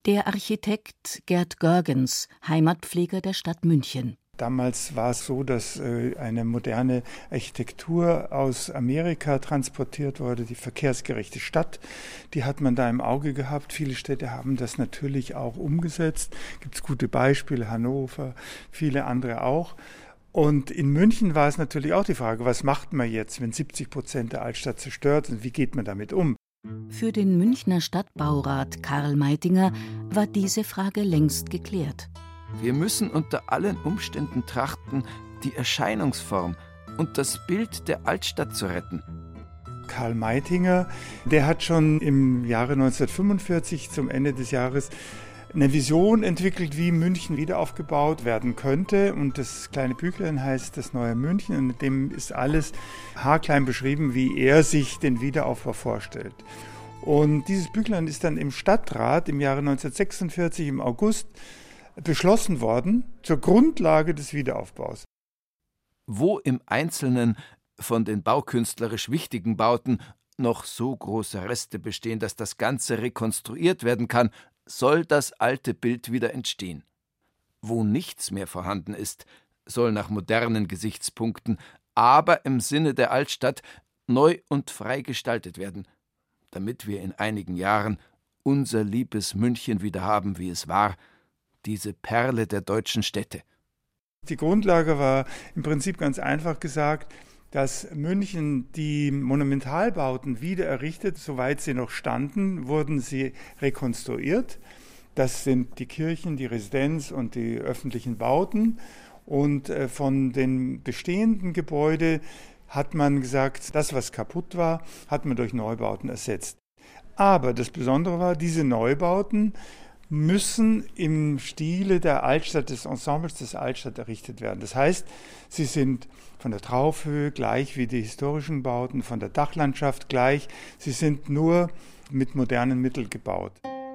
Der Architekt Gerd Görgens, Heimatpfleger der Stadt München. Damals war es so, dass eine moderne Architektur aus Amerika transportiert wurde, die verkehrsgerechte Stadt. Die hat man da im Auge gehabt. Viele Städte haben das natürlich auch umgesetzt. Gibt es gute Beispiele, Hannover, viele andere auch. Und in München war es natürlich auch die Frage, was macht man jetzt, wenn 70% der Altstadt zerstört sind? Wie geht man damit um? Für den Münchner Stadtbaurat Karl Meitinger war diese Frage längst geklärt. Wir müssen unter allen Umständen trachten, die Erscheinungsform und das Bild der Altstadt zu retten. Karl Meitinger, der hat schon im Jahre 1945 zum Ende des Jahres eine Vision entwickelt, wie München wieder aufgebaut werden könnte. Und das kleine Büchlein heißt Das neue München. Und in dem ist alles haarklein beschrieben, wie er sich den Wiederaufbau vorstellt. Und dieses Büchlein ist dann im Stadtrat im Jahre 1946 im August beschlossen worden zur Grundlage des Wiederaufbaus. Wo im Einzelnen von den baukünstlerisch wichtigen Bauten noch so große Reste bestehen, dass das Ganze rekonstruiert werden kann, soll das alte Bild wieder entstehen. Wo nichts mehr vorhanden ist, soll nach modernen Gesichtspunkten, aber im Sinne der Altstadt neu und frei gestaltet werden, damit wir in einigen Jahren unser liebes München wieder haben, wie es war, diese Perle der deutschen Städte. Die Grundlage war im Prinzip ganz einfach gesagt, dass München die Monumentalbauten wieder errichtet, soweit sie noch standen, wurden sie rekonstruiert. Das sind die Kirchen, die Residenz und die öffentlichen Bauten. Und von den bestehenden Gebäuden hat man gesagt, das, was kaputt war, hat man durch Neubauten ersetzt. Aber das Besondere war, diese Neubauten müssen im Stile der Altstadt, des Ensembles des Altstadt errichtet werden. Das heißt, sie sind von der Traufhöhe gleich wie die historischen Bauten, von der Dachlandschaft gleich. Sie sind nur mit modernen Mitteln gebaut.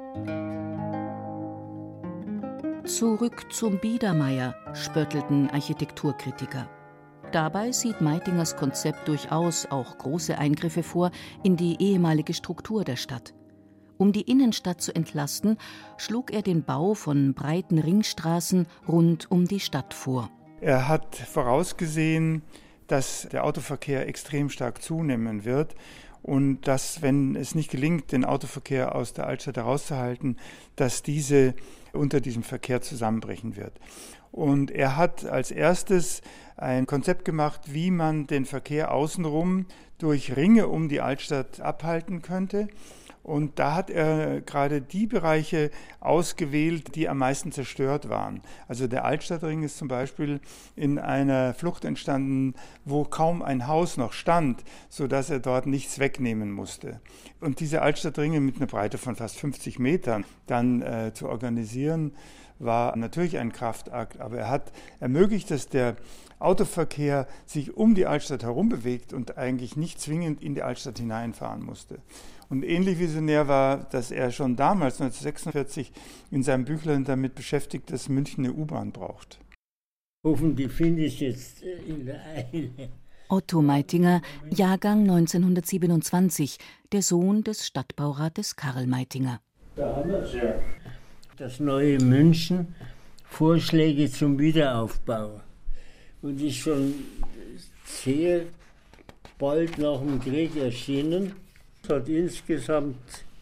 Zurück zum Biedermeier, spöttelten Architekturkritiker. Dabei sieht Meitingers Konzept durchaus auch große Eingriffe vor in die ehemalige Struktur der Stadt. Um die Innenstadt zu entlasten, schlug er den Bau von breiten Ringstraßen rund um die Stadt vor. Er hat vorausgesehen, dass der Autoverkehr extrem stark zunehmen wird und dass, wenn es nicht gelingt, den Autoverkehr aus der Altstadt herauszuhalten, dass diese unter diesem Verkehr zusammenbrechen wird. Und er hat als erstes ein Konzept gemacht, wie man den Verkehr außenrum durch Ringe um die Altstadt abhalten könnte. Und da hat er gerade die Bereiche ausgewählt, die am meisten zerstört waren. Also der Altstadtring ist zum Beispiel in einer Flucht entstanden, wo kaum ein Haus noch stand, sodass er dort nichts wegnehmen musste. Und diese Altstadtringe mit einer Breite von fast 50 Metern dann zu organisieren, war natürlich ein Kraftakt. Aber er hat ermöglicht, dass der Autoverkehr sich um die Altstadt herum bewegt und eigentlich nicht zwingend in die Altstadt hineinfahren musste. Und ähnlich visionär war, dass er schon damals, 1946, in seinem Büchlein damit beschäftigt, dass München eine U-Bahn braucht. Hoffentlich finde ich jetzt in der Eile. Otto Meitinger, Jahrgang 1927, der Sohn des Stadtbaurates Karl Meitinger. Da haben wir es ja. Das neue München, Vorschläge zum Wiederaufbau. Und ist schon sehr bald nach dem Krieg erschienen. Es hat insgesamt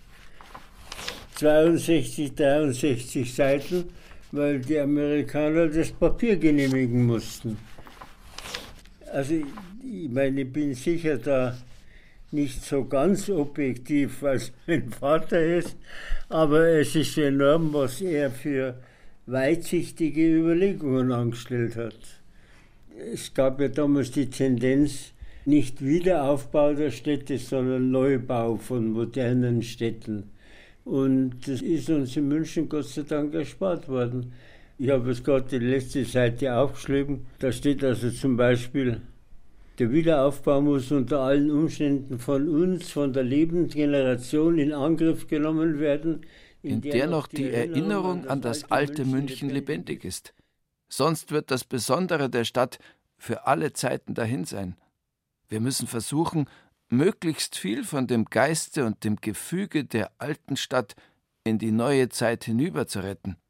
62, 63 Seiten, weil die Amerikaner das Papier genehmigen mussten. Also ich meine, ich bin sicher da nicht so ganz objektiv, was mein Vater ist, aber es ist enorm, was er für weitsichtige Überlegungen angestellt hat. Es gab ja damals die Tendenz, nicht Wiederaufbau der Städte, sondern Neubau von modernen Städten. Und das ist uns in München Gott sei Dank erspart worden. Ich habe jetzt gerade die letzte Seite aufgeschrieben. Da steht also zum Beispiel, der Wiederaufbau muss unter allen Umständen von uns, von der lebenden Generation in Angriff genommen werden, in der noch die Erinnerung an das alte München lebendig ist. Sonst wird das Besondere der Stadt für alle Zeiten dahin sein. Wir müssen versuchen, möglichst viel von dem Geiste und dem Gefüge der alten Stadt in die neue Zeit hinüber zu retten.